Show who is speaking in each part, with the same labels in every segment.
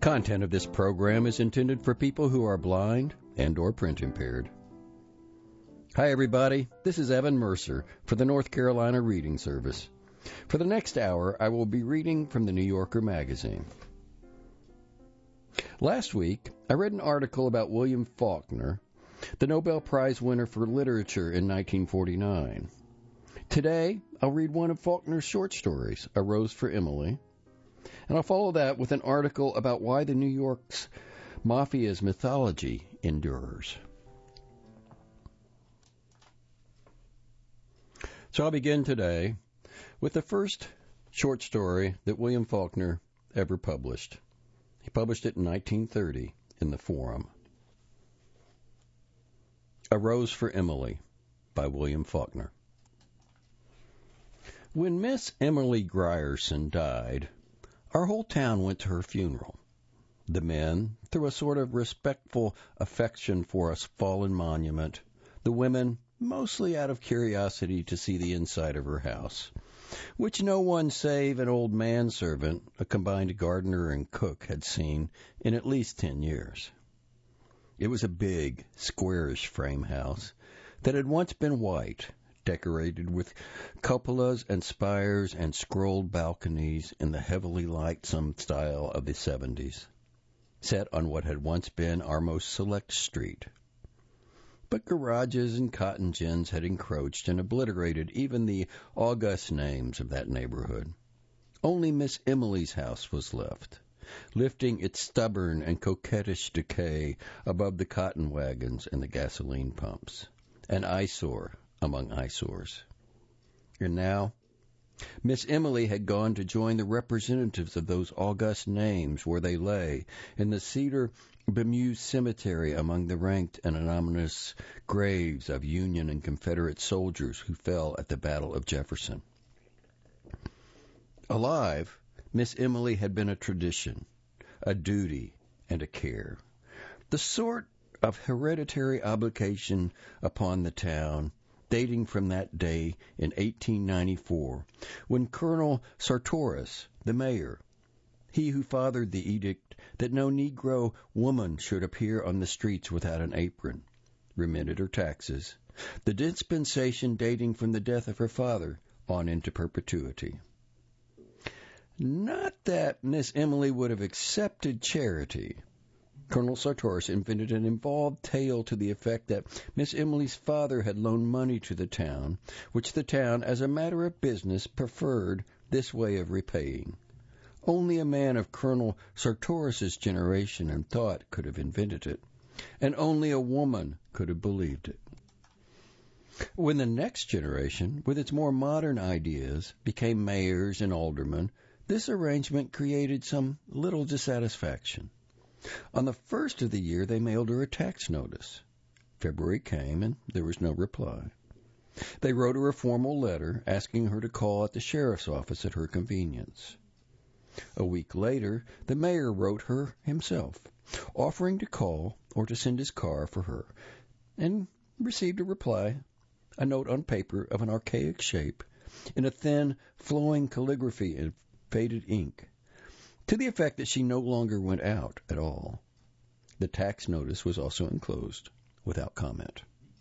Speaker 1: Content of this program is intended for people who are blind and or print impaired. Hi everybody, this is Evan Mercer for the North Carolina Reading Service. For the next hour, I will be reading from the New Yorker magazine. Last week, I read an article about William Faulkner, the Nobel Prize winner for literature in 1949. Today, I'll read one of Faulkner's short stories, A Rose for Emily, and I'll follow that with an article about why the New York's mafia's mythology endures. So I'll begin today with the first short story that William Faulkner ever published. He published it in 1930 in the Forum. A Rose for Emily by William Faulkner. When Miss Emily Grierson died, our whole town went to her funeral. The men, through a sort of respectful affection for a fallen monument, the women, mostly out of curiosity to see the inside of her house, which no one save an old manservant, a combined gardener and cook, had seen in at least 10 years. It was a big, squarish frame house that had once been white, decorated with cupolas and spires and scrolled balconies in the heavily lightsome style of the 70s, set on what had once been our most select street. But garages and cotton gins had encroached and obliterated even the august names of that neighborhood. Only Miss Emily's house was left, lifting its stubborn and coquettish decay above the cotton wagons and the gasoline pumps, an eyesore among eyesores. And now, Miss Emily had gone to join the representatives of those august names where they lay, in the cedar bemused cemetery among the ranked and anonymous graves of Union and Confederate soldiers who fell at the Battle of Jefferson. Alive, Miss Emily had been a tradition, a duty, and a care, the sort of hereditary obligation upon the town dating from that day in 1894, when Colonel Sartoris, the mayor, he who fathered the edict that no Negro woman should appear on the streets without an apron, remitted her taxes, the dispensation dating from the death of her father on into perpetuity. Not that Miss Emily would have accepted charity. Colonel Sartoris invented an involved tale to the effect that Miss Emily's father had loaned money to the town, which the town, as a matter of business, preferred this way of repaying. Only a man of Colonel Sartoris's generation and thought could have invented it, and only a woman could have believed it. When the next generation, with its more modern ideas, became mayors and aldermen, this arrangement created some little dissatisfaction. On the first of the year, they mailed her a tax notice. February came, and there was no reply. They wrote her a formal letter asking her to call at the sheriff's office at her convenience. A week later, the mayor wrote her himself, offering to call or to send his car for her, and received a reply, a note on paper of an archaic shape, in a thin, flowing calligraphy in faded ink, to the effect that she no longer went out at all. The tax notice was also enclosed, without comment.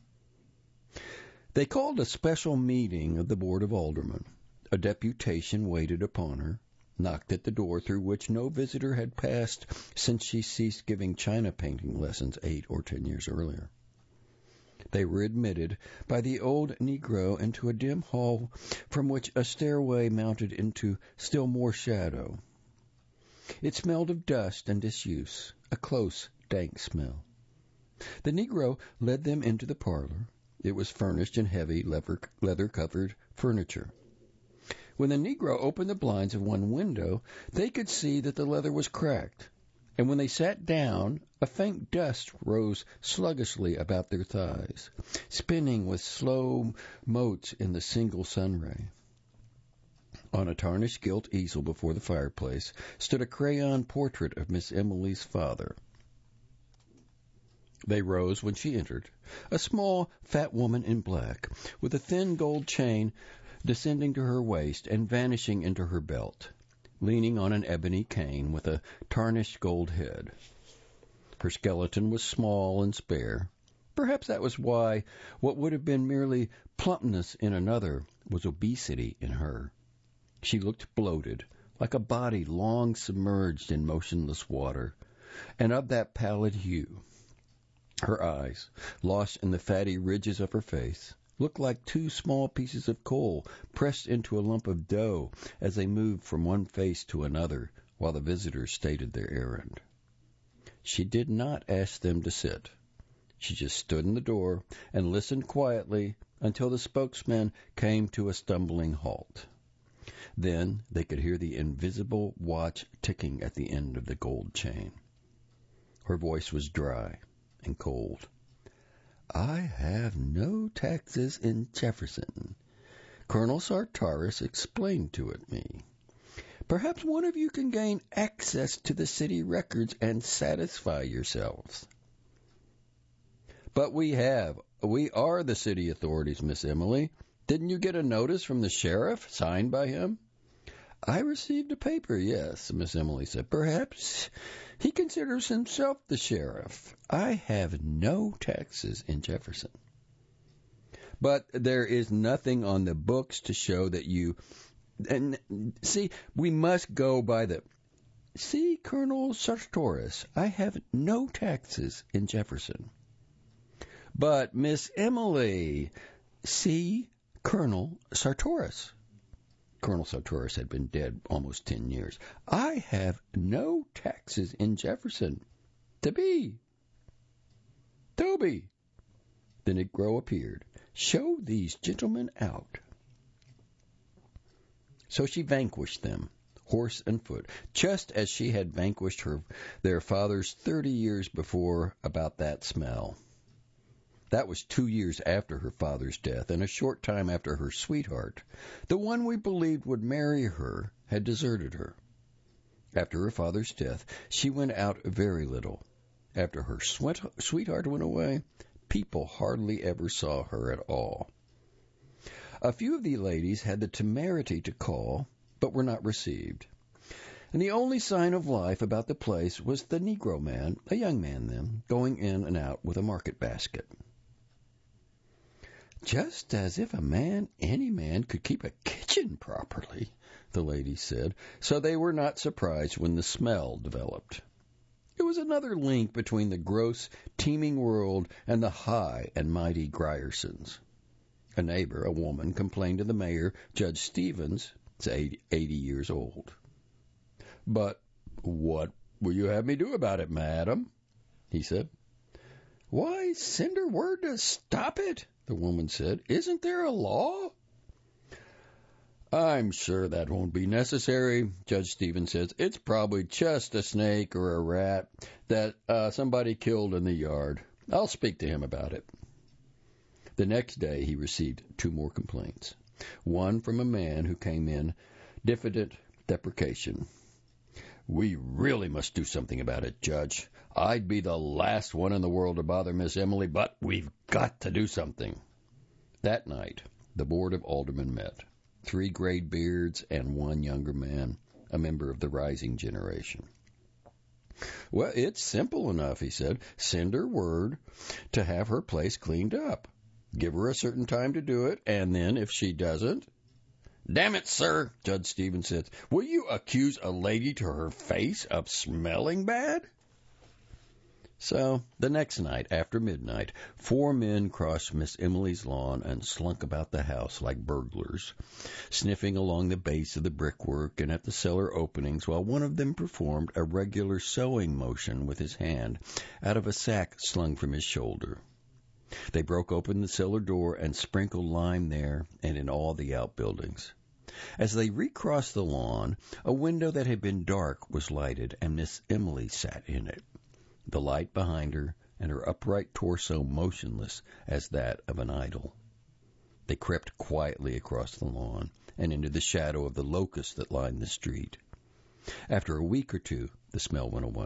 Speaker 1: They called a special meeting of the Board of Aldermen. A deputation waited upon her, knocked at the door through which no visitor had passed since she ceased giving china painting lessons 8 or 10 years earlier. They were admitted by the old Negro into a dim hall from which a stairway mounted into still more shadow. It smelled of dust and disuse, a close, dank smell. The Negro led them into the parlor. It was furnished in heavy, leather-covered furniture. When the Negro opened the blinds of one window, they could see that the leather was cracked, and when they sat down, a faint dust rose sluggishly about their thighs, spinning with slow motes in the single sunray. On a tarnished gilt easel before the fireplace stood a crayon portrait of Miss Emily's father. They rose when she entered, a small, fat woman in black, with a thin gold chain descending to her waist and vanishing into her belt. leaning on an ebony cane with a tarnished gold head. Her skeleton was small and spare. Perhaps that was why what would have been merely plumpness in another was obesity in her. She looked bloated, like a body long submerged in motionless water, and of that pallid hue. Her eyes, lost in the fatty ridges of her face, looked like two small pieces of coal pressed into a lump of dough as they moved from one face to another while the visitors stated their errand. She did not ask them to sit. She just stood in the door and listened quietly until the spokesman came to a stumbling halt. Then they could hear the invisible watch ticking at the end of the gold chain. Her voice was dry and cold. "I have no taxes in Jefferson. Colonel Sartaris explained to it me. Perhaps one of you can gain access to the city records and satisfy yourselves." "But we are the city authorities, Miss Emily. Didn't you get a notice from the sheriff, signed by him?" "I received a paper, yes," Miss Emily said. "Perhaps he considers himself the sheriff. I have no taxes in Jefferson." "But there is nothing on the books to show that you... And see, we must go by the... See, Colonel Sartoris, I have no taxes in Jefferson." "But, Miss Emily, see Colonel Sartoris." Colonel Sartoris had been dead almost 10 years. "I have no taxes in Jefferson. Toby." The Negro appeared. "Show these gentlemen out." So she vanquished them, horse and foot, just as she had vanquished their fathers 30 years before about that smell. That was 2 years after her father's death, and a short time after her sweetheart, the one we believed would marry her, had deserted her. After her father's death, she went out very little. After her sweetheart went away, people hardly ever saw her at all. A few of the ladies had the temerity to call, but were not received. And the only sign of life about the place was the Negro man, a young man then, going in and out with a market basket. "Just as if any man could keep a kitchen properly," the ladies said, so they were not surprised when the smell developed. It was another link between the gross, teeming world and the high and mighty Griersons. A neighbor, a woman, complained to the mayor, Judge Stevens, 80 years old. "But what will you have me do about it, madam?" he said. "Why, send her word to stop it," the woman said. "Isn't there a law?" "I'm sure that won't be necessary," Judge Stevens says. "It's probably just a snake or a rat that somebody killed in the yard. I'll speak to him about it." The next day he received 2 more complaints. One from a man who came in diffident deprecation. "We really must do something about it, Judge. I'd be the last one in the world to bother Miss Emily, but we've got to do something." That night, the Board of Aldermen met. 3 grayed beards and 1 younger man, a member of the rising generation. "Well, it's simple enough," he said. "Send her word to have her place cleaned up. Give her a certain time to do it, and then if she doesn't..." "Damn it, sir," Judge Stevens said, "will you accuse a lady to her face of smelling bad?" So, the next night, after midnight, 4 men crossed Miss Emily's lawn and slunk about the house like burglars, sniffing along the base of the brickwork and at the cellar openings, while one of them performed a regular sewing motion with his hand out of a sack slung from his shoulder. They broke open the cellar door and sprinkled lime there and in all the outbuildings. As they recrossed the lawn, a window that had been dark was lighted, and Miss Emily sat in it, the light behind her and her upright torso motionless as that of an idol. They crept quietly across the lawn and into the shadow of the locusts that lined the street. After a week or 2, the smell went away.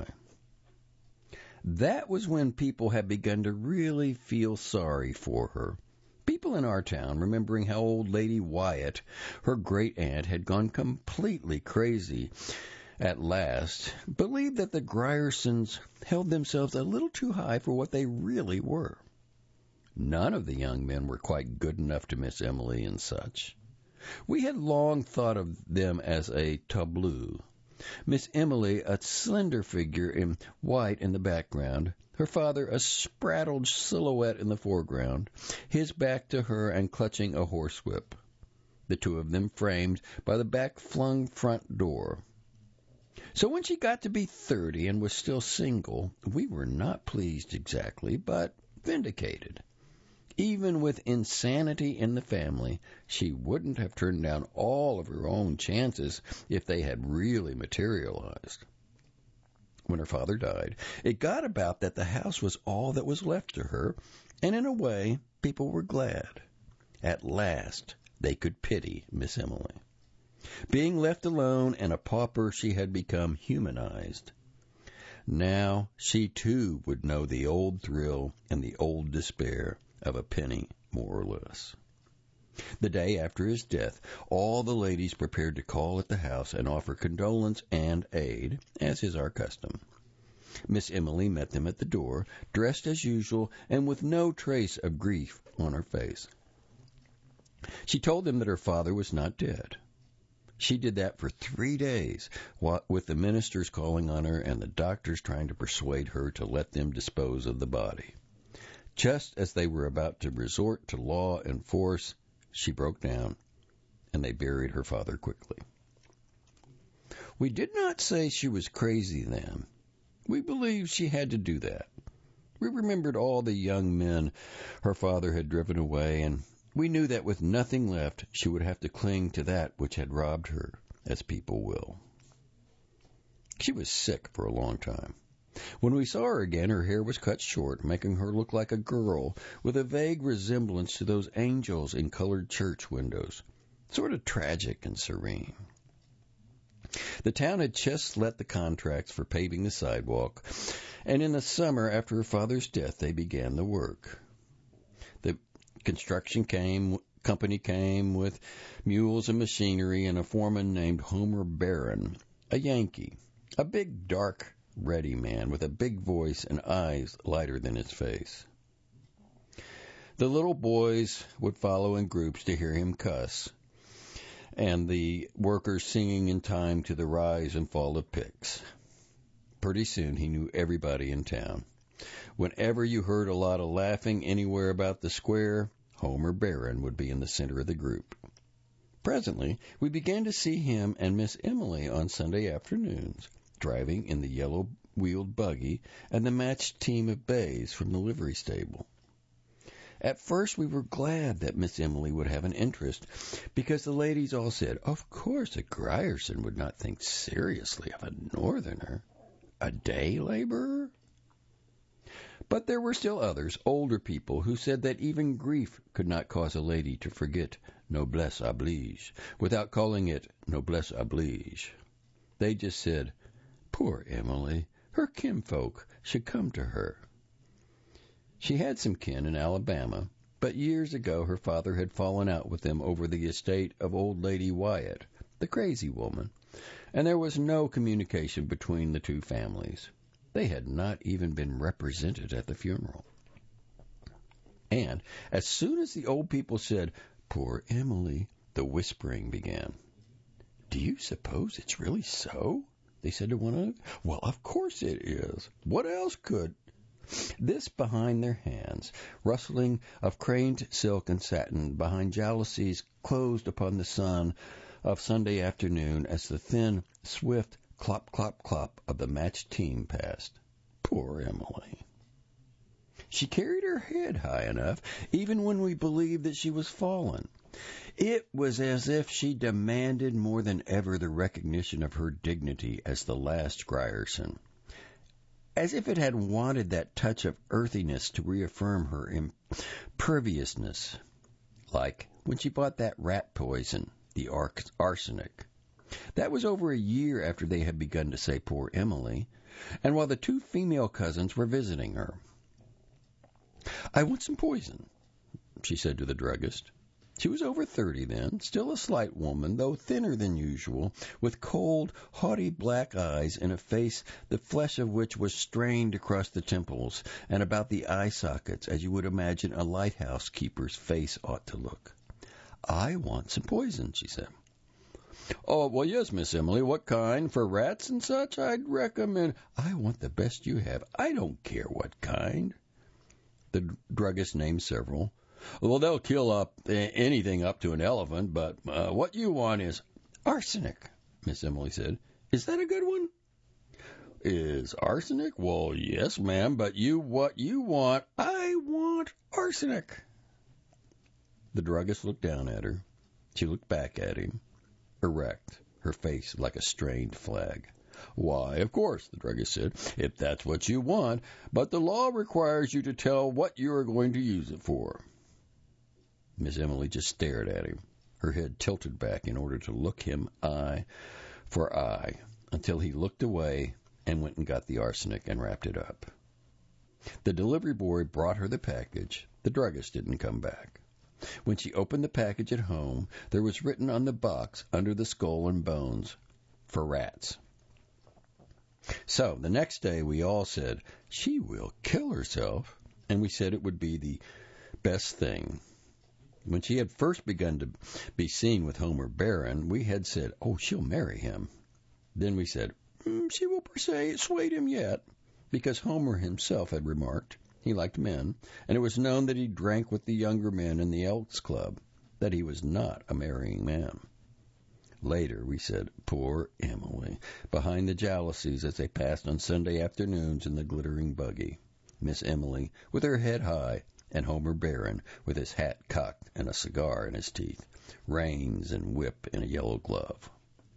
Speaker 1: That was when people had begun to really feel sorry for her. People in our town, remembering how old Lady Wyatt, her great-aunt, had gone completely crazy at last, believed that the Griersons held themselves a little too high for what they really were. None of the young men were quite good enough to Miss Emily and such. We had long thought of them as a tableau. Miss Emily, a slender figure in white in the background, her father a spraddled silhouette in the foreground, his back to her and clutching a horsewhip, the two of them framed by the back-flung front door. So when she got to be 30 and was still single, we were not pleased exactly, but vindicated. Even with insanity in the family, she wouldn't have turned down all of her own chances if they had really materialized. When her father died, it got about that the house was all that was left to her, and in a way, people were glad. At last, they could pity Miss Emily. Being left alone and a pauper, she had become humanized. Now she too would know the old thrill and the old despair of a penny, more or less. The day after his death, all the ladies prepared to call at the house and offer condolence and aid, as is our custom. Miss Emily met them at the door, dressed as usual and with no trace of grief on her face. She told them that her father was not dead. She did that for 3 days, with the ministers calling on her and the doctors trying to persuade her to let them dispose of the body. Just as they were about to resort to law and force, she broke down, and they buried her father quickly. We did not say she was crazy then. We believed she had to do that. We remembered all the young men her father had driven away, and we knew that with nothing left, she would have to cling to that which had robbed her, as people will. She was sick for a long time. When we saw her again, her hair was cut short, making her look like a girl with a vague resemblance to those angels in colored church windows, sort of tragic and serene. The town had just let the contracts for paving the sidewalk, and in the summer after her father's death, they began the work. The construction company came with mules and machinery and a foreman named Homer Barron, a Yankee, a big, dark, ready man with a big voice and eyes lighter than his face. The little boys would follow in groups to hear him cuss, and the workers singing in time to the rise and fall of picks. Pretty soon he knew everybody in town. Whenever you heard a lot of laughing anywhere about the square, Homer Barron would be in the center of the group. Presently, we began to see him and Miss Emily on Sunday afternoons, driving in the yellow-wheeled buggy and the matched team of bays from the livery stable. At first we were glad that Miss Emily would have an interest, because the ladies all said, of course a Grierson would not think seriously of a Northerner. A day laborer? But there were still others, older people, who said that even grief could not cause a lady to forget noblesse oblige without calling it noblesse oblige. They just said, poor Emily, her kinfolk should come to her. She had some kin in Alabama, but years ago her father had fallen out with them over the estate of old Lady Wyatt, the crazy woman, and there was no communication between the two families. They had not even been represented at the funeral. And as soon as the old people said, poor Emily, the whispering began. Do you suppose it's really so? They said to one another. Well, of course it is. What else could? This behind their hands, rustling of craned silk and satin behind jalousies closed upon the sun of Sunday afternoon as the thin, swift clop, clop, clop of the matched team passed. Poor Emily. She carried her head high enough, even when we believed that she was fallen. It was as if she demanded more than ever the recognition of her dignity as the last Grierson, as if it had wanted that touch of earthiness to reaffirm her imperviousness, like when she bought that rat poison, the arsenic. That was over a year after they had begun to say poor Emily, and while the two female cousins were visiting her. I want some poison, she said to the druggist. She was over 30 then, still a slight woman, though thinner than usual, with cold, haughty black eyes and a face the flesh of which was strained across the temples and about the eye sockets, as you would imagine a lighthouse keeper's face ought to look. "I want some poison," she said. "Oh, well, yes, Miss Emily. What kind? For rats and such? I'd recommend—" "I want the best you have. I don't care what kind." The druggist named several. "Well, they'll kill up anything up to an elephant, but what you want is—" "Arsenic," Miss Emily said. "Is that a good one?" "Is arsenic? Well, yes, ma'am, but what you want—" "I want arsenic." The druggist looked down at her. She looked back at him, erect, her face like a strained flag. "Why, of course," the druggist said, "if that's what you want, but the law requires you to tell what you are going to use it for." Miss Emily just stared at him, her head tilted back in order to look him eye for eye, until he looked away and went and got the arsenic and wrapped it up. The delivery boy brought her the package. The druggist didn't come back. When she opened the package at home, there was written on the box under the skull and bones, "For rats." So the next day we all said, "She will kill herself," and we said it would be the best thing. When she had first begun to be seen with Homer Barron, we had said, "Oh, she'll marry him." Then we said, "She will persuade him yet," because Homer himself had remarked he liked men, and it was known that he drank with the younger men in the Elks Club, that he was not a marrying man. Later we said, "Poor Emily," behind the jalousies as they passed on Sunday afternoons in the glittering buggy. Miss Emily with her head high, and Homer Barron with his hat cocked and a cigar in his teeth, reins and whip in a yellow glove.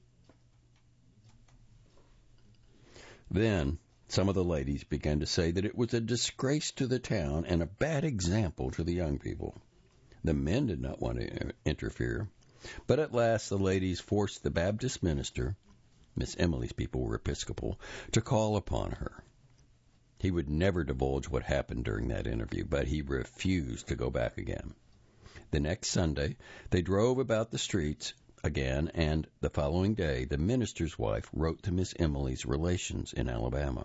Speaker 1: Then some of the ladies began to say that it was a disgrace to the town and a bad example to the young people. The men did not want to interfere, but at last the ladies forced the Baptist minister, Miss Emily's people were Episcopal, to call upon her. He would never divulge what happened during that interview, but he refused to go back again. The next Sunday, they drove about the streets again, and the following day, the minister's wife wrote to Miss Emily's relations in Alabama.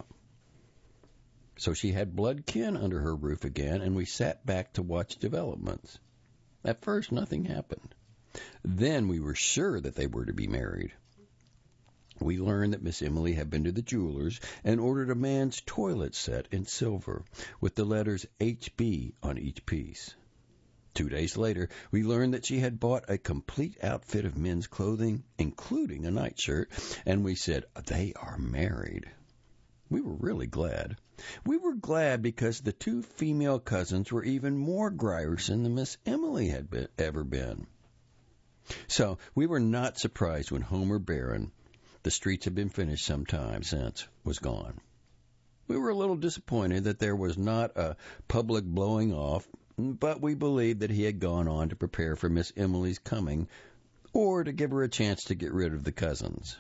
Speaker 1: So she had blood kin under her roof again, and we sat back to watch developments. At first, nothing happened. Then we were sure that they were to be married. We learned that Miss Emily had been to the jeweler's and ordered a man's toilet set in silver with the letters HB on each piece. 2 days later, we learned that she had bought a complete outfit of men's clothing, including a nightshirt, and we said, "They are married." We were really glad. We were glad because the two female cousins were even more Grierson than Miss Emily had ever been. So we were not surprised when Homer Barron, the streets had been finished some time since, was gone. We were a little disappointed that there was not a public blowing off, but we believed that he had gone on to prepare for Miss Emily's coming or to give her a chance to get rid of the cousins.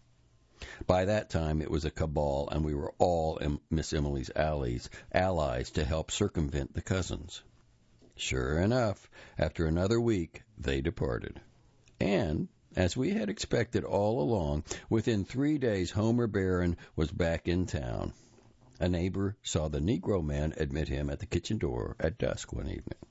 Speaker 1: By that time, it was a cabal, and we were all Miss Emily's allies to help circumvent the cousins. Sure enough, after another week, they departed. And, as we had expected all along, within 3 days Homer Barron was back in town. A neighbor saw the Negro man admit him at the kitchen door at dusk one evening.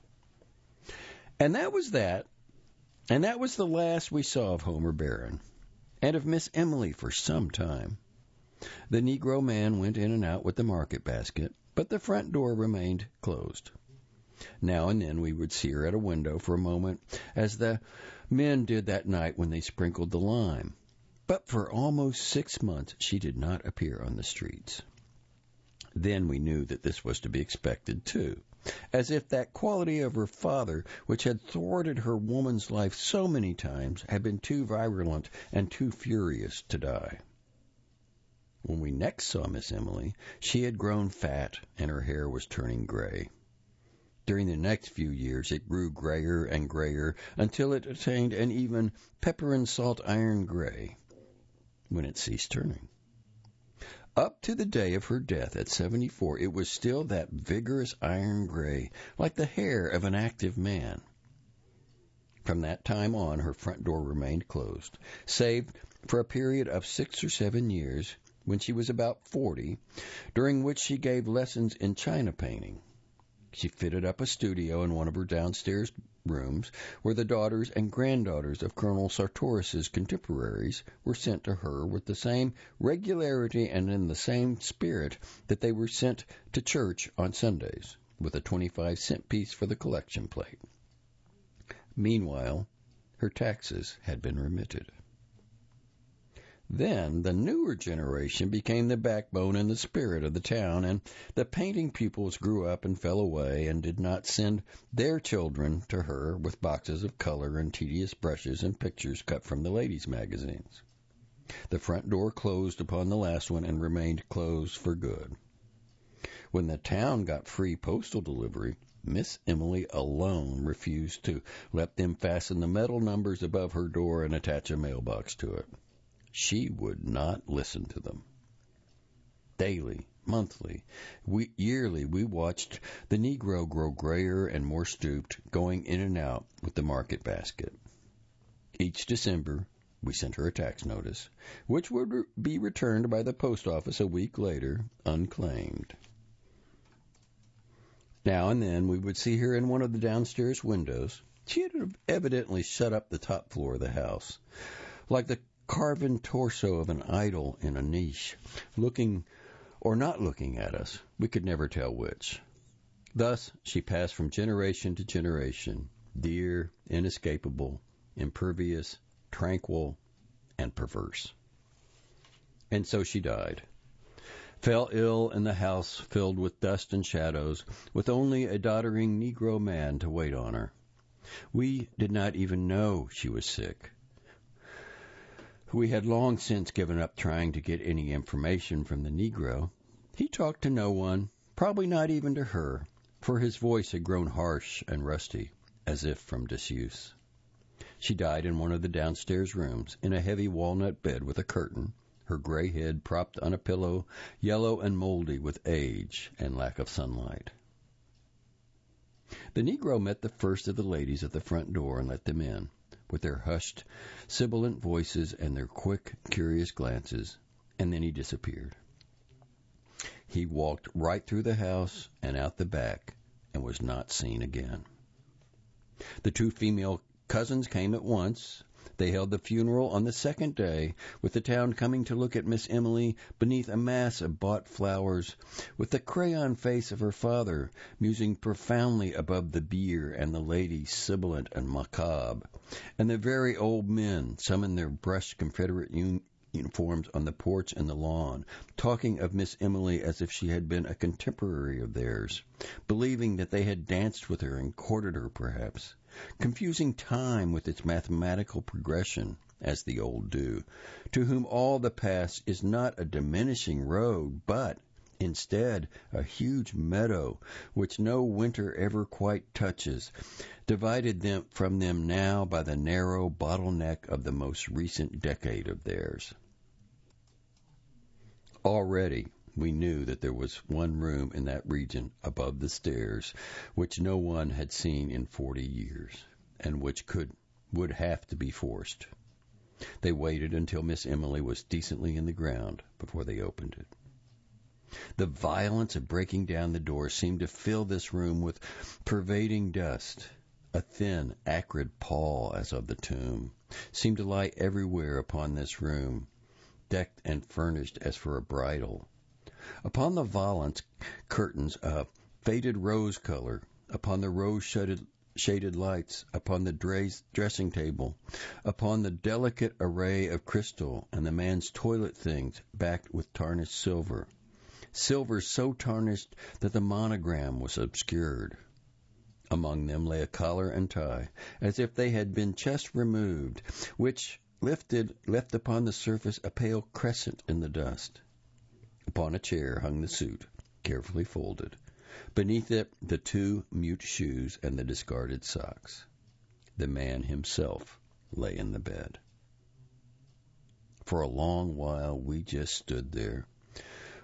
Speaker 1: And that was that. And that was the last we saw of Homer Barron, and of Miss Emily for some time. The Negro man went in and out with the market basket, but the front door remained closed. Now and then we would see her at a window for a moment, as the men did that night when they sprinkled the lime. But for almost 6 months she did not appear on the streets. Then we knew that this was to be expected, too, as if that quality of her father, which had thwarted her woman's life so many times, had been too virulent and too furious to die. When we next saw Miss Emily, she had grown fat and her hair was turning gray. During the next few years, it grew grayer and grayer until it attained an even pepper and salt iron gray, when it ceased turning. Up to the day of her death at 74, it was still that vigorous iron gray, like the hair of an active man. From that time on, her front door remained closed, save for a period of 6 or 7 years, when she was about 40, during which she gave lessons in china painting. She fitted up a studio in one of her downstairs rooms, where the daughters and granddaughters of Colonel Sartorus's contemporaries were sent to her with the same regularity and in the same spirit that they were sent to church on Sundays, with a 25-cent piece for the collection plate. Meanwhile, her taxes had been remitted. Then the newer generation became the backbone and the spirit of the town, and the painting pupils grew up and fell away and did not send their children to her with boxes of color and tedious brushes and pictures cut from the ladies' magazines. The front door closed upon the last one and remained closed for good. When the town got free postal delivery, Miss Emily alone refused to let them fasten the metal numbers above her door and attach a mailbox to it. She would not listen to them. Daily, monthly, yearly, we watched the Negro grow grayer and more stooped, going in and out with the market basket. Each December, we sent her a tax notice, which would be returned by the post office a week later, unclaimed. Now and then we would see her in one of the downstairs windows. She had evidently shut up the top floor of the house, like the carven torso of an idol in a niche, looking or not looking at us. We could never tell which. Thus she passed from generation to generation, dear, inescapable, impervious, tranquil, and perverse. And so she died. Fell ill in the house filled with dust and shadows, with only a doddering Negro man to wait on her. We did not even know she was sick. We had long since given up trying to get any information from the Negro. He talked to no one, probably not even to her, for his voice had grown harsh and rusty, as if from disuse. She died in one of the downstairs rooms, in a heavy walnut bed with a curtain, her gray head propped on a pillow, yellow and moldy with age and lack of sunlight. The Negro met the first of the ladies at the front door and let them in, with their hushed, sibilant voices and their quick, curious glances, and then he disappeared. He walked right through the house and out the back and was not seen again. The two female cousins came at once. They held the funeral on the second day, with the town coming to look at Miss Emily beneath a mass of bought flowers, with the crayon face of her father musing profoundly above the bier and the lady sibilant and macabre, and the very old men, some in their brushed Confederate uniforms on the porch and the lawn, talking of Miss Emily as if she had been a contemporary of theirs, believing that they had danced with her and courted her perhaps, confusing time with its mathematical progression, as the old do, to whom all the past is not a diminishing road, but, instead, a huge meadow, which no winter ever quite touches, divided from them now by the narrow bottleneck of the most recent decade of theirs. Already we knew that there was one room in that region above the stairs which no one had seen in 40 years, and which would have to be forced. They waited until Miss Emily was decently in the ground before they opened it. The violence of breaking down the door seemed to fill this room with pervading dust. A thin, acrid pall, as of the tomb, seemed to lie everywhere upon this room, decked and furnished as for a bridal. Upon the valance curtains of faded rose color, upon the rose-shaded lights, upon the dressing table, upon the delicate array of crystal and the man's toilet things backed with tarnished silver so tarnished that the monogram was obscured. Among them lay a collar and tie, as if they had been just removed, which left upon the surface a pale crescent in the dust. Upon a chair hung the suit, carefully folded. Beneath it, the two mute shoes and the discarded socks. The man himself lay in the bed. For a long while we just stood there,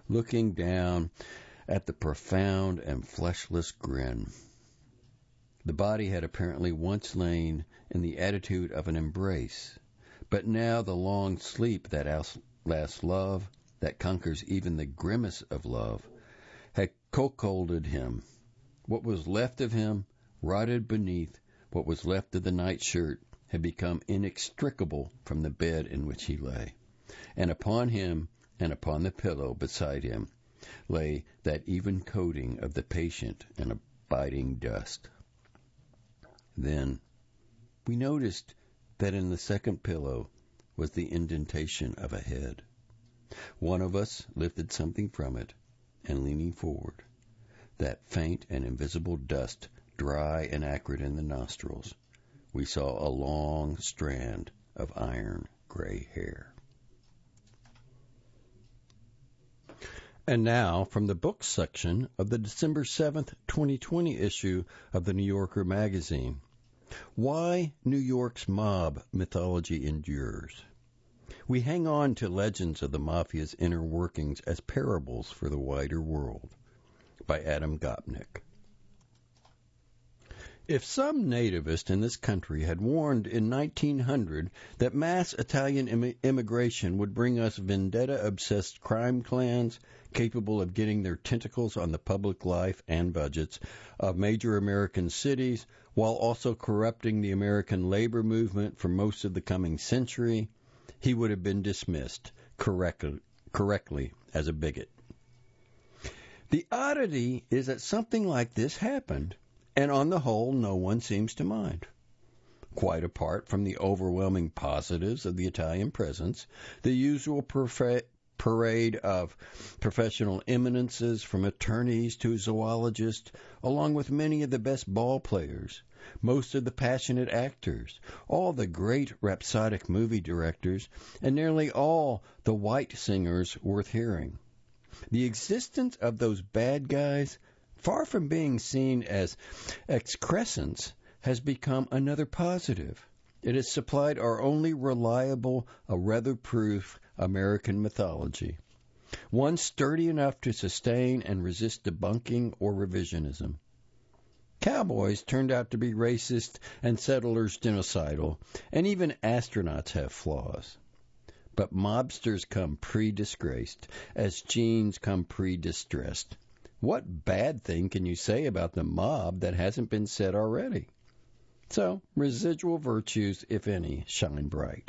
Speaker 1: looking down at the profound and fleshless grin. The body had apparently once lain in the attitude of an embrace, but now the long sleep that outlasts love, that conquers even the grimace of love, had cuckolded him. What was left of him, rotted beneath what was left of the nightshirt, had become inextricable from the bed in which he lay, and upon him and upon the pillow beside him lay that even coating of the patient and abiding dust. Then we noticed that in the second pillow was the indentation of a head. One of us lifted something from it, and leaning forward, that faint and invisible dust dry and acrid in the nostrils, we saw a long strand of iron gray hair. And now, from the books section of the December 7th, 2020 issue of the New Yorker magazine, Why New York's Mob Mythology Endures. We hang on to legends of the Mafia's inner workings as parables for the wider world, by Adam Gopnik. If some nativist in this country had warned in 1900 that mass Italian immigration would bring us vendetta-obsessed crime clans capable of getting their tentacles on the public life and budgets of major American cities while also corrupting the American labor movement for most of the coming century, he would have been dismissed correctly as a bigot. The oddity is that something like this happened, and on the whole, no one seems to mind. Quite apart from the overwhelming positives of the Italian presence, the usual parade of professional eminences from attorneys to zoologists, along with many of the best ball players, most of the passionate actors, all the great rhapsodic movie directors, and nearly all the white singers worth hearing. The existence of those bad guys, far from being seen as excrescence, has become another positive. It has supplied our only reliable, weather-proof American mythology, one sturdy enough to sustain and resist debunking or revisionism. Cowboys turned out to be racist and settlers genocidal, and even astronauts have flaws. But mobsters come pre-disgraced, as genes come pre-distressed. What bad thing can you say about the mob that hasn't been said already? So, residual virtues, if any, shine bright.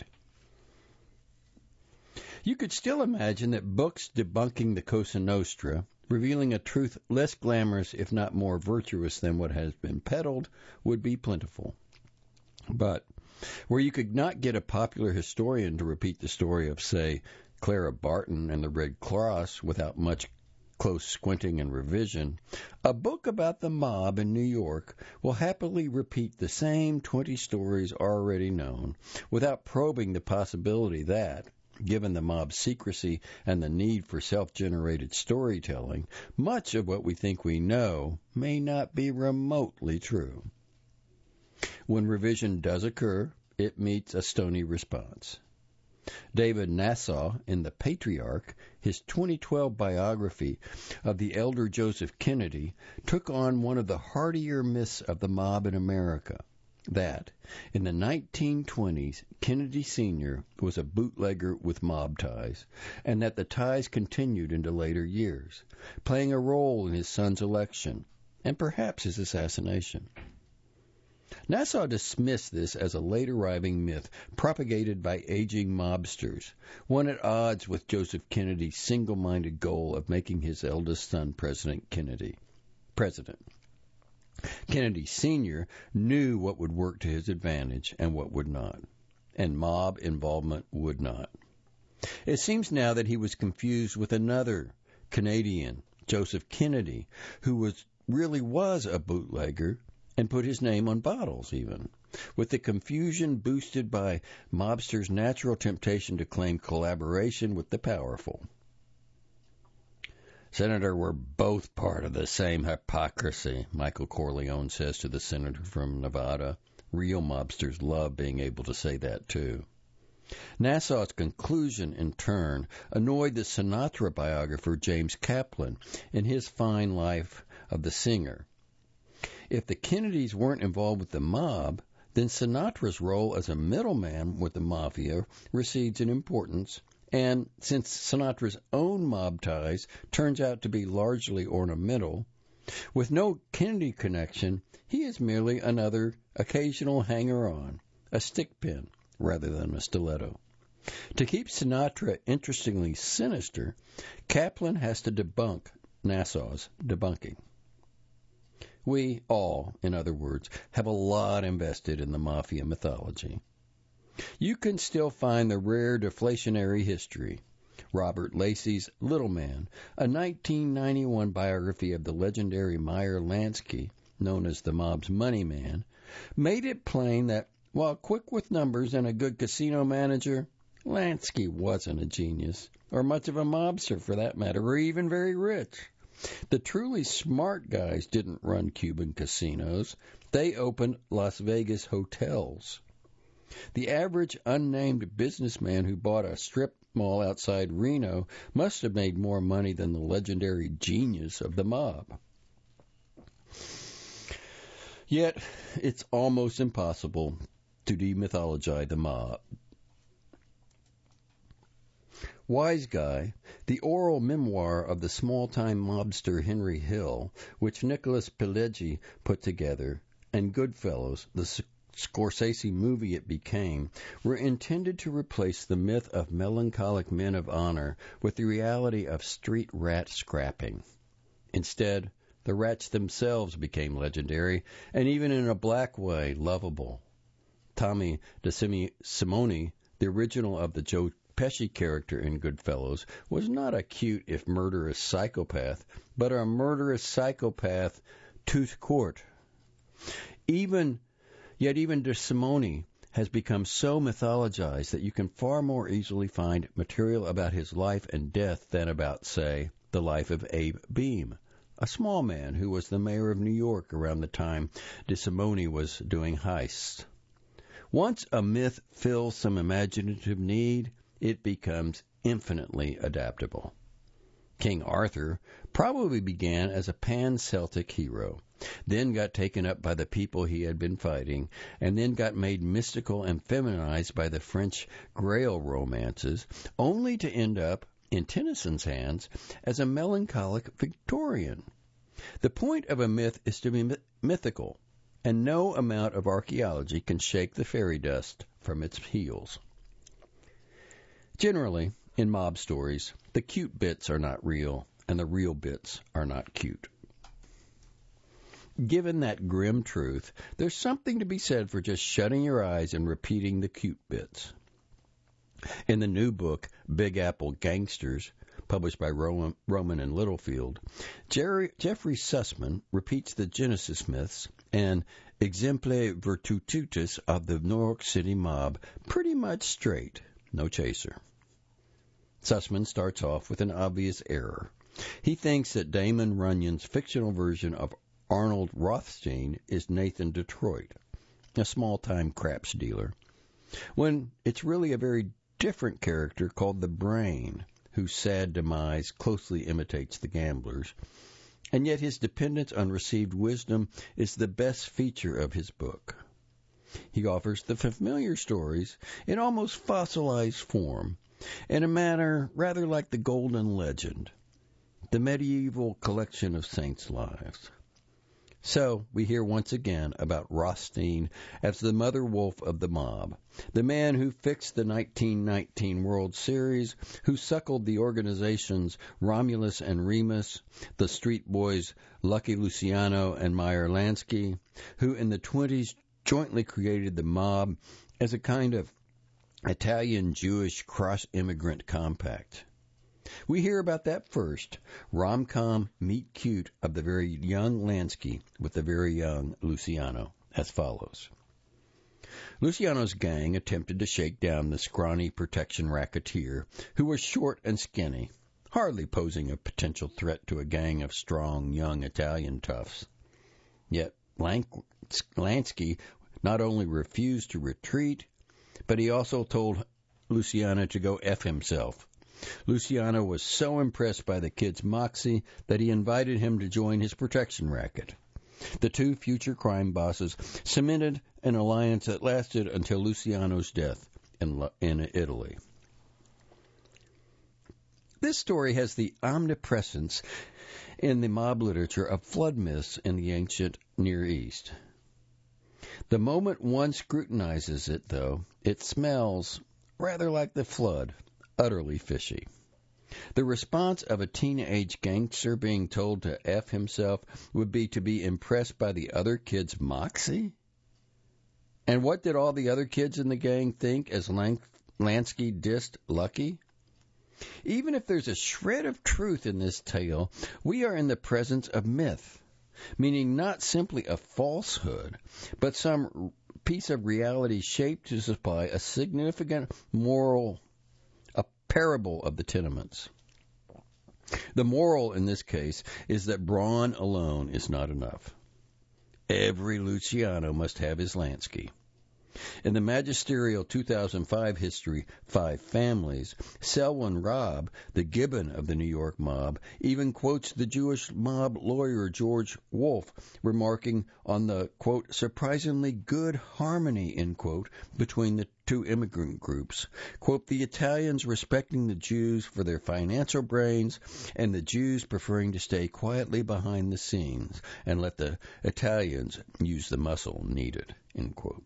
Speaker 1: You could still imagine that books debunking the Cosa Nostra, revealing a truth less glamorous if not more virtuous than what has been peddled, would be plentiful. But where you could not get a popular historian to repeat the story of, say, Clara Barton and the Red Cross without much close squinting and revision, a book about the mob in New York will happily repeat the same 20 stories already known without probing the possibility that, given the mob's secrecy and the need for self-generated storytelling, much of what we think we know may not be remotely true. When revision does occur, it meets a stony response. David Nassau, in The Patriarch, his 2012 biography of the elder Joseph Kennedy, took on one of the hardier myths of the mob in America, that in the 1920s Kennedy Sr. was a bootlegger with mob ties, and that the ties continued into later years, playing a role in his son's election and perhaps his assassination. Nassau dismissed this as a late-arriving myth propagated by aging mobsters, one at odds with Joseph Kennedy's single-minded goal of making his eldest son President. Kennedy Sr. knew what would work to his advantage and what would not, and mob involvement would not. It seems now that he was confused with another Canadian, Joseph Kennedy, who really was a bootlegger and put his name on bottles even, with the confusion boosted by mobsters' natural temptation to claim collaboration with the powerful. Senator, we're both part of the same hypocrisy, Michael Corleone says to the senator from Nevada. Real mobsters love being able to say that, too. Nassau's conclusion, in turn, annoyed the Sinatra biographer James Kaplan in his fine life of the singer. If the Kennedys weren't involved with the mob, then Sinatra's role as a middleman with the mafia recedes in importance, and since Sinatra's own mob ties turns out to be largely ornamental, with no Kennedy connection, he is merely another occasional hanger-on, a stick pin rather than a stiletto. To keep Sinatra interestingly sinister, Kaplan has to debunk Nassau's debunking. We all, in other words, have a lot invested in the mafia mythology. You can still find the rare deflationary history, Robert Lacey's Little Man, a 1991 biography of the legendary Meyer Lansky, known as the mob's money man, made it plain that, while quick with numbers and a good casino manager, Lansky wasn't a genius, or much of a mobster for that matter, or even very rich. The truly smart guys didn't run Cuban casinos. They opened Las Vegas hotels. The average unnamed businessman who bought a strip mall outside Reno must have made more money than the legendary genius of the mob. Yet, it's almost impossible to demythologize the mob. Wise Guy, the oral memoir of the small-time mobster Henry Hill, which Nicholas Pileggi put together, and Goodfellas, the Scorsese movie it became, were intended to replace the myth of melancholic men of honor with the reality of street rat scrapping. Instead, the rats themselves became legendary, and even in a black way, lovable. Tommy DeSimone, the original of the Joe Pesci character in Goodfellas, was not a cute if murderous psychopath, but a murderous psychopath tout court. Yet even DeSimone has become so mythologized that you can far more easily find material about his life and death than about, say, the life of Abe Beame, a small man who was the mayor of New York around the time DeSimone was doing heists. Once a myth fills some imaginative need, it becomes infinitely adaptable. King Arthur probably began as a pan-Celtic hero, then got taken up by the people he had been fighting, and then got made mystical and feminized by the French Grail romances, only to end up, in Tennyson's hands, as a melancholic Victorian. The point of a myth is to be mythical, and no amount of archaeology can shake the fairy dust from its heels. Generally, in mob stories, the cute bits are not real, and the real bits are not cute. Given that grim truth, there's something to be said for just shutting your eyes and repeating the cute bits. In the new book, Big Apple Gangsters, published by Rowman and Littlefield, Jeffrey Sussman repeats the Genesis myths and exempli virtutis of the New York City mob pretty much straight, no chaser. Sussman starts off with an obvious error. He thinks that Damon Runyon's fictional version of Arnold Rothstein is Nathan Detroit, a small-time craps dealer, when it's really a very different character called the Brain, whose sad demise closely imitates the gambler's, and yet his dependence on received wisdom is the best feature of his book. He offers the familiar stories in almost fossilized form, in a manner rather like the Golden Legend, the medieval collection of saints' lives. So we hear once again about Rothstein as the mother wolf of the mob, the man who fixed the 1919 World Series, who suckled the organizations Romulus and Remus, the Street Boys Lucky Luciano and Meyer Lansky, who in the 20s jointly created the mob as a kind of Italian-Jewish cross-immigrant compact. We hear about that first, rom-com meet-cute of the very young Lansky with the very young Luciano, as follows. Luciano's gang attempted to shake down the scrawny protection racketeer, who was short and skinny, hardly posing a potential threat to a gang of strong, young Italian toughs. Yet Lansky not only refused to retreat, but he also told Luciano to go F himself. Luciano was so impressed by the kid's moxie that he invited him to join his protection racket. The two future crime bosses cemented an alliance that lasted until Luciano's death in Italy. This story has the omnipresence in the mob literature of flood myths in the ancient Near East. The moment one scrutinizes it, though, it smells rather like the flood, utterly fishy. The response of a teenage gangster being told to F himself would be to be impressed by the other kid's moxie? And what did all the other kids in the gang think as Lansky dissed Lucky? Even if there's a shred of truth in this tale, we are in the presence of myth, meaning not simply a falsehood, but some piece of reality shaped to supply a significant moral, a parable of the tenements. The moral in this case is that brawn alone is not enough. Every Luciano must have his Lansky. In the magisterial 2005 history, Five Families, Selwyn Robb, the Gibbon of the New York mob, even quotes the Jewish mob lawyer George Wolfe, remarking on the, quote, surprisingly good harmony, end quote, between the two immigrant groups. Quote, the Italians respecting the Jews for their financial brains, and the Jews preferring to stay quietly behind the scenes and let the Italians use the muscle needed, end quote.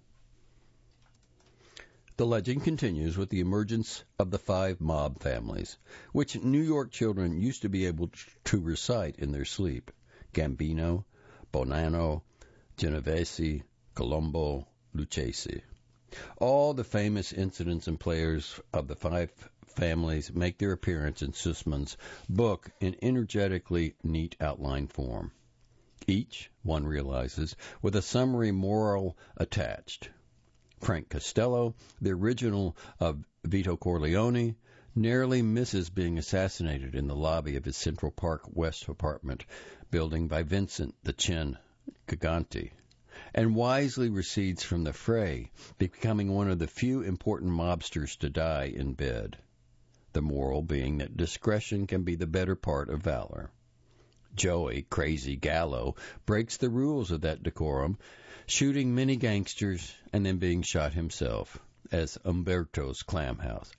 Speaker 1: The legend continues with the emergence of the five mob families, which New York children used to be able to recite in their sleep: Gambino, Bonanno, Genovese, Colombo, Lucchese. All the famous incidents and players of the five families make their appearance in Sussman's book in energetically neat outline form. Each, one realizes, with a summary moral attached. Frank Costello, the original of Vito Corleone, narrowly misses being assassinated in the lobby of his Central Park West apartment building by Vincent the Chin Gigante, and wisely recedes from the fray, becoming one of the few important mobsters to die in bed, the moral being that discretion can be the better part of valor. Joey Crazy Gallo breaks the rules of that decorum, shooting many gangsters and then being shot himself at Umberto's Clam House.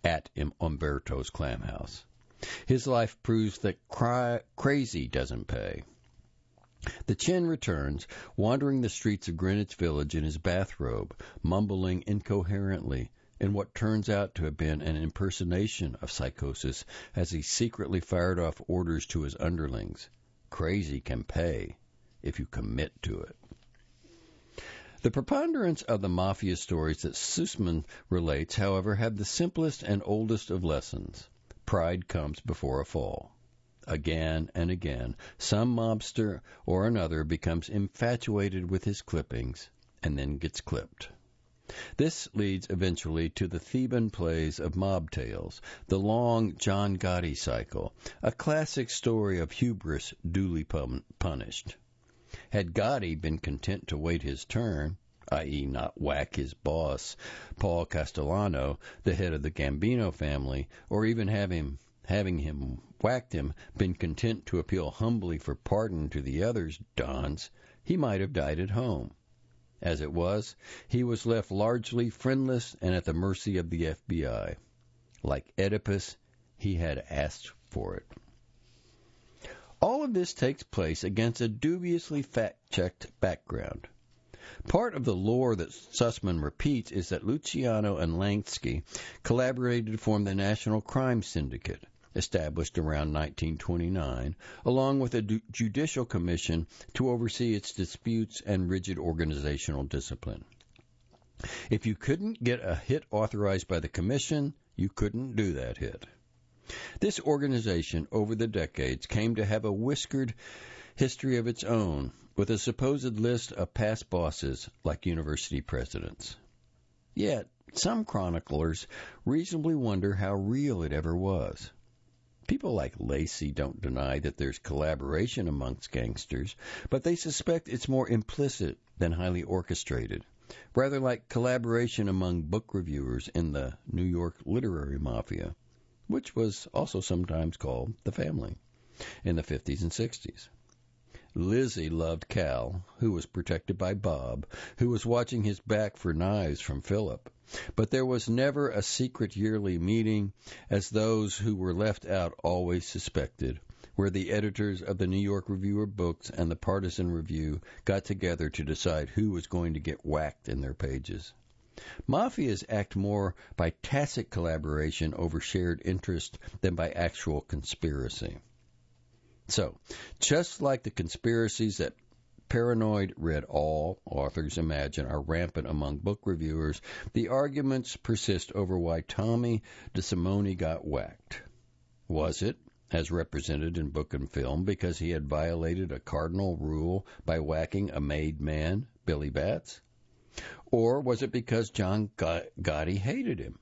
Speaker 1: His life proves that crazy doesn't pay. The Chin returns, wandering the streets of Greenwich Village in his bathrobe, mumbling incoherently in what turns out to have been an impersonation of psychosis as he secretly fired off orders to his underlings. Crazy can pay if you commit to it. The preponderance of the mafia stories that Sussman relates, however, have the simplest and oldest of lessons. Pride comes before a fall. Again and again, some mobster or another becomes infatuated with his clippings and then gets clipped. This leads eventually to the Theban plays of mob tales, the long John Gotti cycle, a classic story of hubris duly punished. Had Gotti been content to wait his turn, i.e. not whack his boss, Paul Castellano, the head of the Gambino family, or even having him whacked him, been content to appeal humbly for pardon to the others' dons, he might have died at home. As it was, he was left largely friendless and at the mercy of the FBI. Like Oedipus, he had asked for it. All of this takes place against a dubiously fact-checked background. Part of the lore that Sussman repeats is that Luciano and Lansky collaborated to form the National Crime Syndicate, established around 1929, along with a judicial commission to oversee its disputes and rigid organizational discipline. If you couldn't get a hit authorized by the commission, you couldn't do that hit. This organization, over the decades, came to have a whiskered history of its own, with a supposed list of past bosses like university presidents. Yet, some chroniclers reasonably wonder how real it ever was. People like Lacey don't deny that there's collaboration amongst gangsters, but they suspect it's more implicit than highly orchestrated, rather like collaboration among book reviewers in the New York literary mafia, which was also sometimes called the family, in the 50s and 60s. Lizzie loved Cal, who was protected by Bob, who was watching his back for knives from Philip. But there was never a secret yearly meeting, as those who were left out always suspected, where the editors of the New York Review of Books and the Partisan Review got together to decide who was going to get whacked in their pages. Mafias act more by tacit collaboration over shared interest than by actual conspiracy. So, just like the conspiracies that paranoid read all authors imagine are rampant among book reviewers, the arguments persist over why Tommy DeSimone got whacked. Was it, as represented in book and film, because he had violated a cardinal rule by whacking a made man, Billy Batts? Or was it because John Gotti hated him?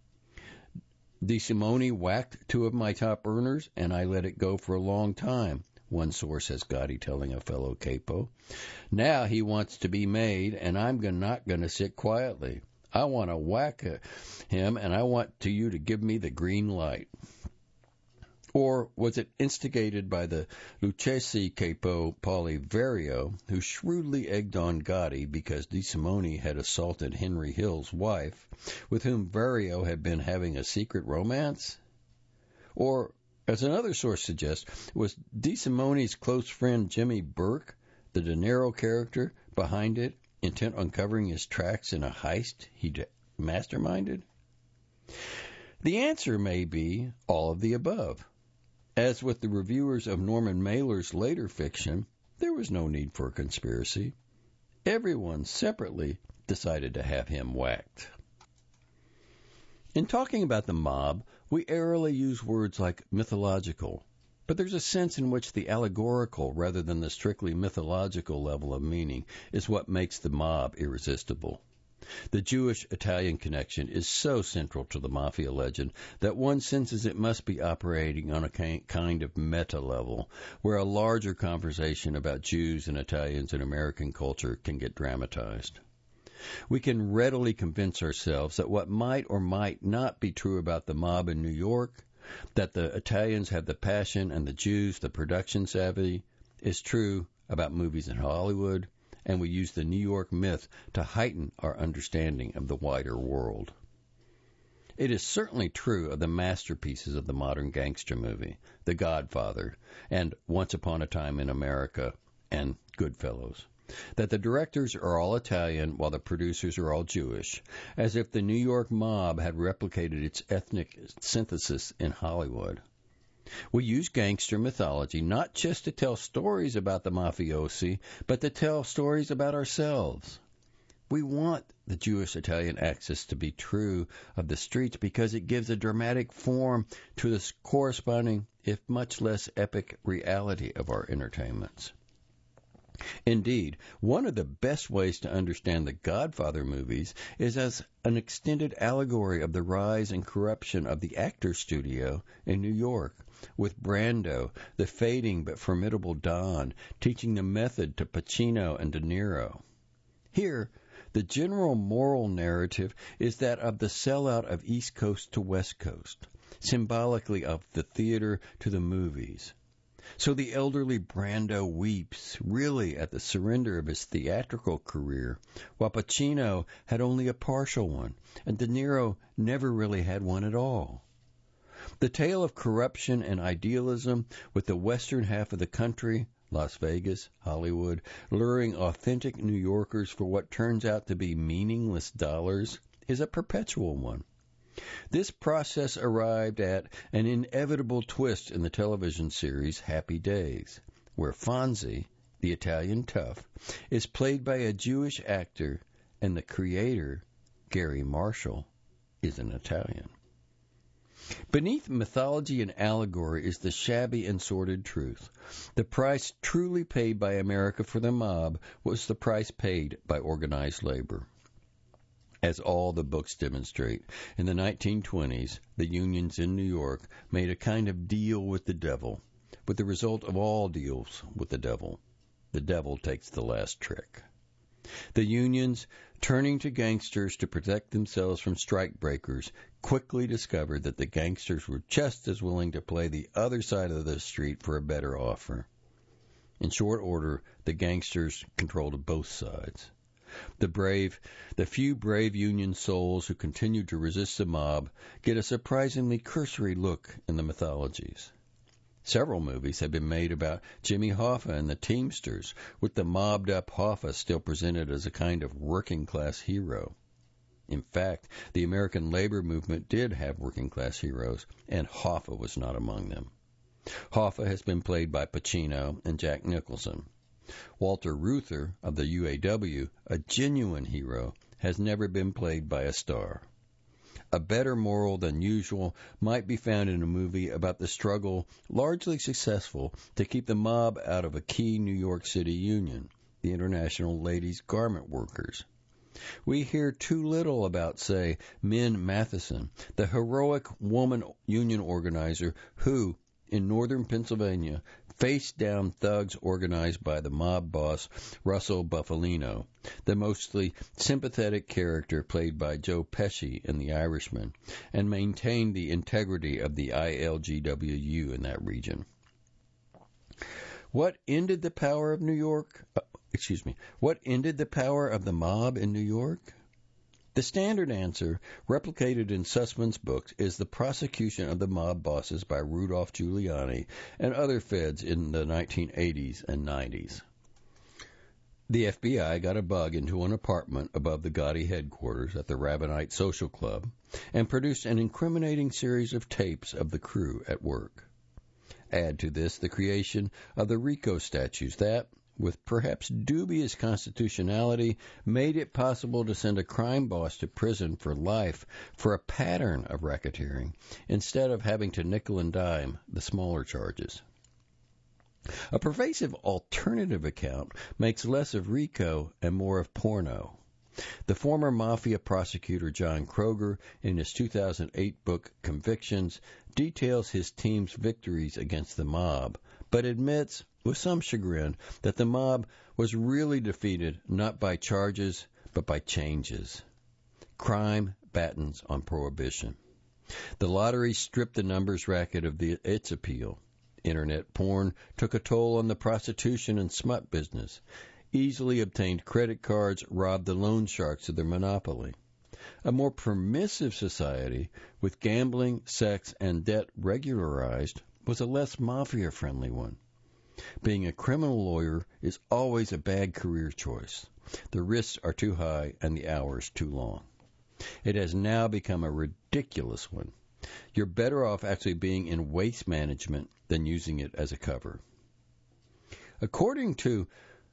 Speaker 1: DeSimone whacked two of my top earners, and I let it go for a long time, one source has Gotti telling a fellow capo. Now he wants to be made, and I'm not going to sit quietly. I want to whack him, and I want you to give me the green light. Or was it instigated by the Lucchese capo Paulie Vario, who shrewdly egged on Gotti because DeSimone had assaulted Henry Hill's wife, with whom Vario had been having a secret romance? Or, as another source suggests, was DeSimone's close friend Jimmy Burke, the De Niro character, behind it, intent on covering his tracks in a heist he'd masterminded? The answer may be all of the above. As with the reviewers of Norman Mailer's later fiction, there was no need for a conspiracy. Everyone separately decided to have him whacked. In talking about the mob, we airily use words like mythological, but there's a sense in which the allegorical rather than the strictly mythological level of meaning is what makes the mob irresistible. The Jewish-Italian connection is so central to the mafia legend that one senses it must be operating on a kind of meta level, where a larger conversation about Jews and Italians in American culture can get dramatized. We can readily convince ourselves that what might or might not be true about the mob in New York, that the Italians have the passion and the Jews the production savvy, is true about movies in Hollywood, and we use the New York myth to heighten our understanding of the wider world. It is certainly true of the masterpieces of the modern gangster movie, The Godfather, and Once Upon a Time in America, and Goodfellas, that the directors are all Italian while the producers are all Jewish, as if the New York mob had replicated its ethnic synthesis in Hollywood. We use gangster mythology not just to tell stories about the mafiosi, but to tell stories about ourselves. We want the Jewish-Italian axis to be true of the streets because it gives a dramatic form to the corresponding, if much less epic, reality of our entertainments. Indeed, one of the best ways to understand the Godfather movies is as an extended allegory of the rise and corruption of the actor studio in New York, with Brando, the fading but formidable Don, teaching the method to Pacino and De Niro. Here, the general moral narrative is that of the sellout of East Coast to West Coast, symbolically of the theater to the movies. So the elderly Brando weeps, really, at the surrender of his theatrical career, while Pacino had only a partial one, and De Niro never really had one at all. The tale of corruption and idealism, with the western half of the country, Las Vegas, Hollywood, luring authentic New Yorkers for what turns out to be meaningless dollars, is a perpetual one. This process arrived at an inevitable twist in the television series Happy Days, where Fonzie, the Italian tough, is played by a Jewish actor, and the creator, Gary Marshall, is an Italian. Beneath mythology and allegory is the shabby and sordid truth. The price truly paid by America for the mob was the price paid by organized labor. As all the books demonstrate, in the 1920s, the unions in New York made a kind of deal with the devil, with the result of all deals with the devil. The devil takes the last trick. The unions, turning to gangsters to protect themselves from strikebreakers, quickly discovered that the gangsters were just as willing to play the other side of the street for a better offer. In short order, the gangsters controlled both sides. The few brave Union souls who continued to resist the mob get a surprisingly cursory look in the mythologies. Several movies have been made about Jimmy Hoffa and the Teamsters, with the mobbed-up Hoffa still presented as a kind of working-class hero. In fact, the American labor movement did have working-class heroes, and Hoffa was not among them. Hoffa has been played by Pacino and Jack Nicholson. Walter Reuther of the UAW, a genuine hero, has never been played by a star. A better moral than usual might be found in a movie about the struggle, largely successful, to keep the mob out of a key New York City union, the International Ladies Garment Workers. We hear too little about, say, Min Matheson, the heroic woman union organizer who, in northern Pennsylvania, faced down thugs organized by the mob boss Russell Bufalino, the mostly sympathetic character played by Joe Pesci in The Irishman, and maintained the integrity of the ILGWU in that region. What ended the power of the mob in New York? The standard answer, replicated in Sussman's books, is the prosecution of the mob bosses by Rudolph Giuliani and other feds in the 1980s and 90s. The FBI got a bug into an apartment above the Gotti headquarters at the Ravenite Social Club and produced an incriminating series of tapes of the crew at work. Add to this the creation of the RICO statutes that, with perhaps dubious constitutionality, made it possible to send a crime boss to prison for life for a pattern of racketeering, instead of having to nickel and dime the smaller charges. A pervasive alternative account makes less of RICO and more of porno. The former mafia prosecutor John Kroger, in his 2008 book Convictions, details his team's victories against the mob, but admits, with some chagrin, that the mob was really defeated not by charges, but by changes. Crime battens on prohibition. The lottery stripped the numbers racket of its appeal. Internet porn took a toll on the prostitution and smut business. Easily obtained credit cards robbed the loan sharks of their monopoly. A more permissive society, with gambling, sex, and debt regularized, was a less mafia-friendly one. Being a criminal lawyer is always a bad career choice. The risks are too high and the hours too long. It has now become a ridiculous one. You're better off actually being in waste management than using it as a cover. According to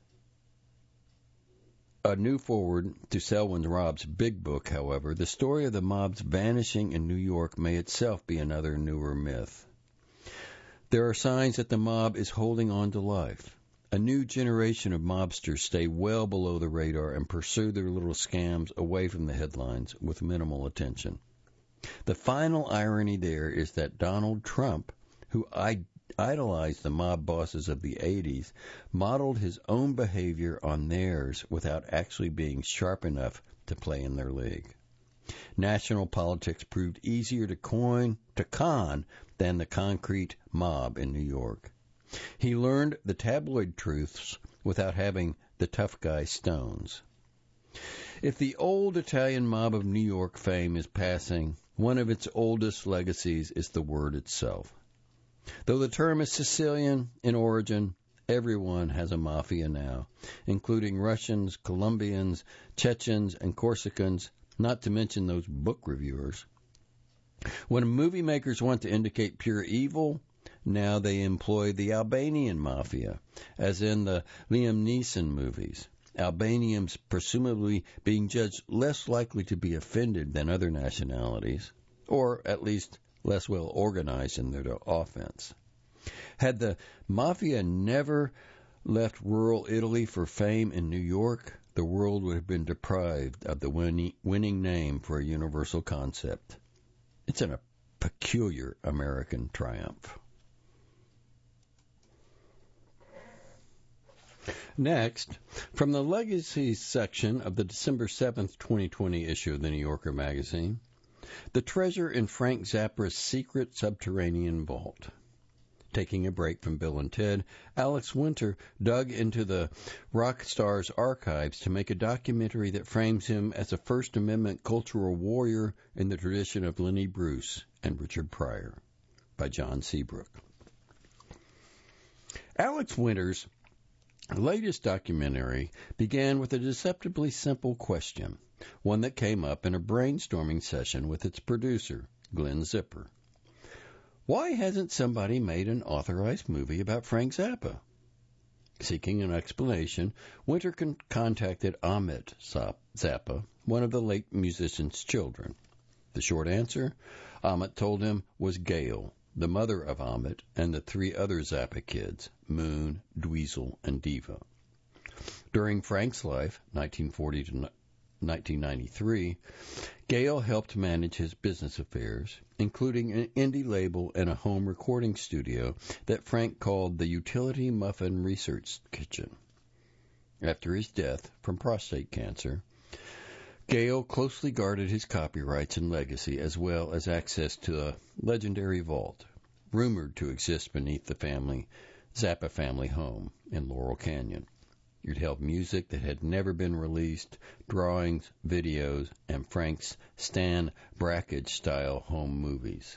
Speaker 1: a new foreword to Selwyn Robb's big book, however, the story of the mob's vanishing in New York may itself be another newer myth. There are signs that the mob is holding on to life. A new generation of mobsters stay well below the radar and pursue their little scams away from the headlines with minimal attention. The final irony there is that Donald Trump, who idolized the mob bosses of the 80s, modeled his own behavior on theirs without actually being sharp enough to play in their league. National politics proved easier to con than the concrete mob in New York. He learned the tabloid truths without having the tough guy stones. If the old Italian mob of New York fame is passing, one of its oldest legacies is the word itself. Though the term is Sicilian in origin, everyone has a mafia now, including Russians, Colombians, Chechens, and Corsicans, not to mention those book reviewers. When movie makers want to indicate pure evil, now they employ the Albanian mafia, as in the Liam Neeson movies. Albanians presumably being judged less likely to be offended than other nationalities, or at least less well organized in their offense. Had the mafia never left rural Italy for fame in New York, the world would have been deprived of the winning name for a universal concept. It's a peculiar American triumph. Next, from the Legacies section of the December 7th, 2020 issue of the New Yorker magazine, The Treasure in Frank Zappa's Secret Subterranean Vault. Taking a break from Bill and Ted, Alex Winter dug into the rock star's archives to make a documentary that frames him as a First Amendment cultural warrior in the tradition of Lenny Bruce and Richard Pryor, by John Seabrook. Alex Winter's latest documentary began with a deceptively simple question, one that came up in a brainstorming session with its producer, Glenn Zipper. Why hasn't somebody made an authorized movie about Frank Zappa? Seeking an explanation, Winter contacted Ahmet Zappa, one of the late musician's children. The short answer, Ahmet told him, was Gail, the mother of Ahmet and the three other Zappa kids, Moon, Dweezil, and Diva. During Frank's life, 1940 to 1993, Gail helped manage his business affairs, including an indie label and a home recording studio that Frank called the Utility Muffin Research Kitchen. After his death from prostate cancer, Gail closely guarded his copyrights and legacy, as well as access to a legendary vault, rumored to exist beneath the Zappa family home in Laurel Canyon. It held music that had never been released, drawings, videos, and Frank's Stan Brakhage-style home movies.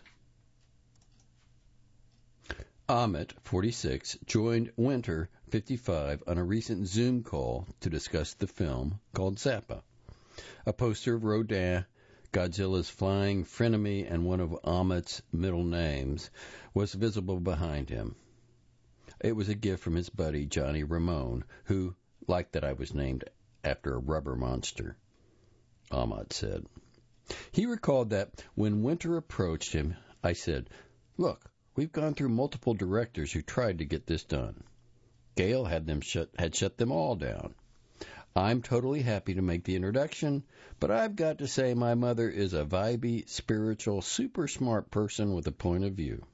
Speaker 1: Ahmet, 46, joined Winter, 55, on a recent Zoom call to discuss the film called Zappa. A poster of Rodin, Godzilla's flying frenemy, and one of Ahmet's middle names was visible behind him. It was a gift from his buddy Johnny Ramone, who liked that I was named after a rubber monster, Ahmet said. He recalled that when Winter approached him, I said, "Look, we've gone through multiple directors who tried to get this done. Gail had shut them all down. I'm totally happy to make the introduction, but I've got to say my mother is a vibey, spiritual, super smart person with a point of view."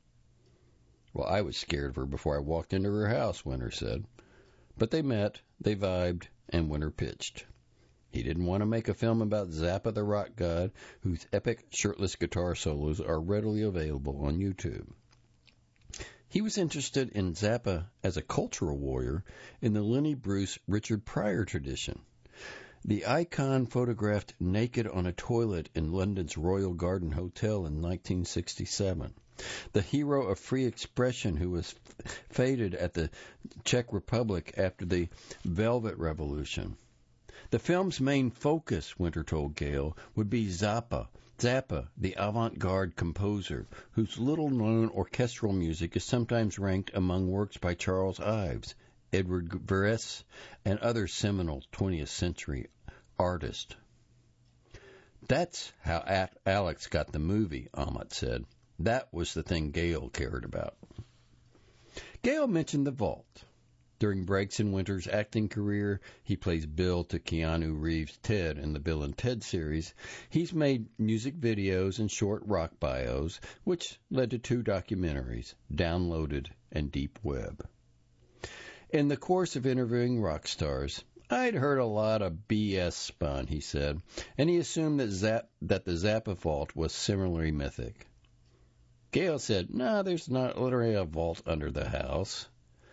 Speaker 1: Well, I was scared of her before I walked into her house, Winter said. But they met, they vibed, and Winter pitched. He didn't want to make a film about Zappa the rock god, whose epic shirtless guitar solos are readily available on YouTube. He was interested in Zappa as a cultural warrior in the Lenny Bruce Richard Pryor tradition. The icon photographed naked on a toilet in London's Royal Garden Hotel in 1967. The hero of free expression who was faded at the Czech Republic after the Velvet Revolution. The film's main focus, Winter told Gail, would be Zappa, the avant-garde composer, whose little-known orchestral music is sometimes ranked among works by Charles Ives, Edward Varese, and other seminal 20th century artists. That's how Alex got the movie, Ahmet said. That was the thing Gail cared about. Gail mentioned the vault. During breaks in Winter's acting career, he plays Bill to Keanu Reeves' Ted in the Bill and Ted series. He's made music videos and short rock bios, which led to 2 documentaries, Downloaded and Deep Web. In the course of interviewing rock stars, I'd heard a lot of BS spun, he said, and he assumed that the Zappa vault was similarly mythic. Gail said, "No, there's not literally a vault under the house."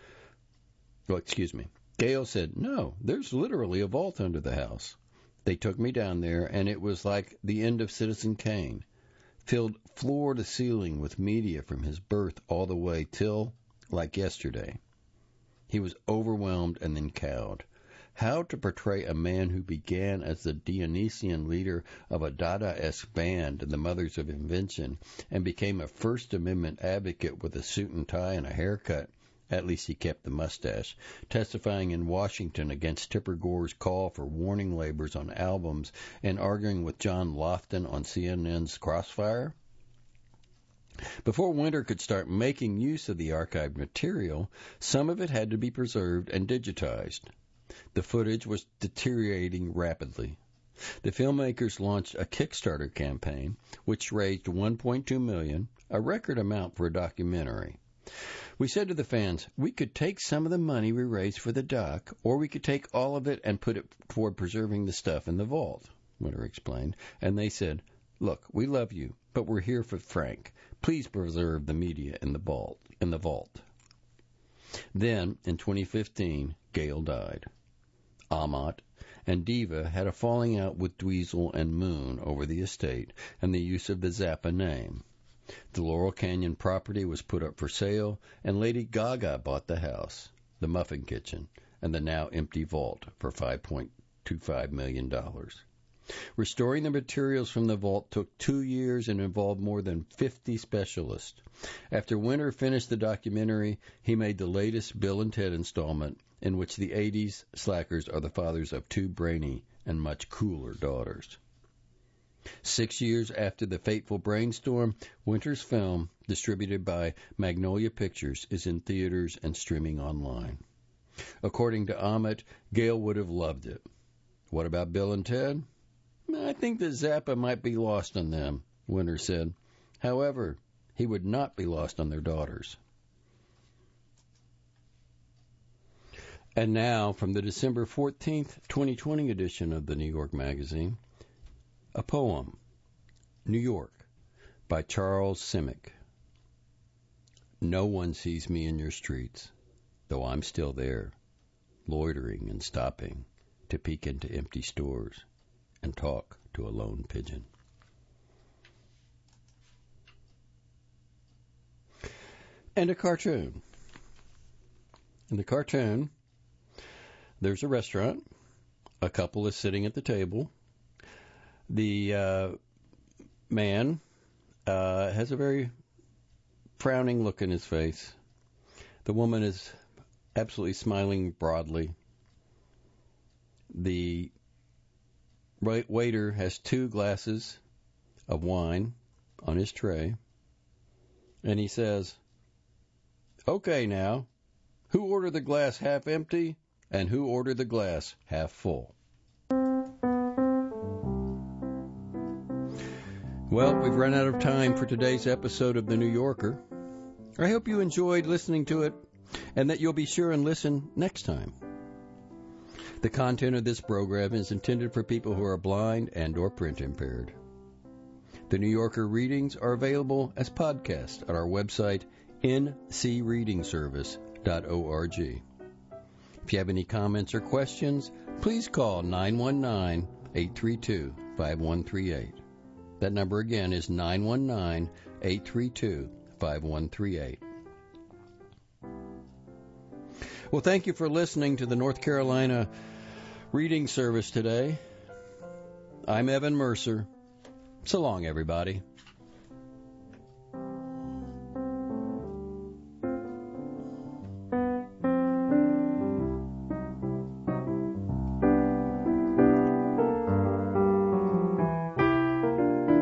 Speaker 1: Gail said, "No, there's literally a vault under the house. They took me down there, and it was like the end of Citizen Kane, filled floor to ceiling with media from his birth all the way till, like yesterday." He was overwhelmed and then cowed. How to portray a man who began as the Dionysian leader of a Dada-esque band, the Mothers of Invention, and became a First Amendment advocate with a suit and tie and a haircut, at least he kept the mustache, testifying in Washington against Tipper Gore's call for warning labels on albums and arguing with John Lofton on CNN's Crossfire? Before Winter could start making use of the archived material, some of it had to be preserved and digitized. The footage was deteriorating rapidly. The filmmakers launched a Kickstarter campaign, which raised $1.2 million, a record amount for a documentary. We said to the fans, we could take some of the money we raised for the dock, or we could take all of it and put it toward preserving the stuff in the vault, Winter explained. And they said, look, we love you, but we're here for Frank. Please preserve the media in the vault. Then, in 2015, Gail died. Amat and Diva had a falling out with Dweezil and Moon over the estate and the use of the Zappa name. The Laurel Canyon property was put up for sale, and Lady Gaga bought the house, the Muffin Kitchen, and the now empty vault for $5.25 million. Restoring the materials from the vault took 2 years and involved more than 50 specialists. After Winter finished the documentary, he made the latest Bill and Ted installment, in which the 80s slackers are the fathers of 2 brainy and much cooler daughters. 6 years after the fateful brainstorm, Winter's film, distributed by Magnolia Pictures, is in theaters and streaming online. According to Amat, Gail would have loved it. What about Bill and Ted? I think that Zappa might be lost on them, Winter said. However, he would not be lost on their daughters. And now, from the December 14th, 2020 edition of the New York Magazine, a poem, New York, by Charles Simic. No one sees me in your streets, though I'm still there, loitering and stopping to peek into empty stores and talk to a lone pigeon. And a cartoon. In the cartoon, there's a restaurant. A couple is sitting at the table. The man has a very frowning look in his face. The woman is absolutely smiling broadly. The waiter has 2 glasses of wine on his tray, and he says, "Okay now, who ordered the glass half empty and who ordered the glass half full?" Well, we've run out of time for today's episode of The New Yorker. I hope you enjoyed listening to it and that you'll be sure and listen next time. The content of this program is intended for people who are blind and or print impaired. The New Yorker readings are available as podcasts at our website, ncreadingservice.org. If you have any comments or questions, please call 919-832-5138. That number again is 919-832-5138. Well, thank you for listening to the North Carolina Reading Service today. I'm Evan Mercer. So long, everybody.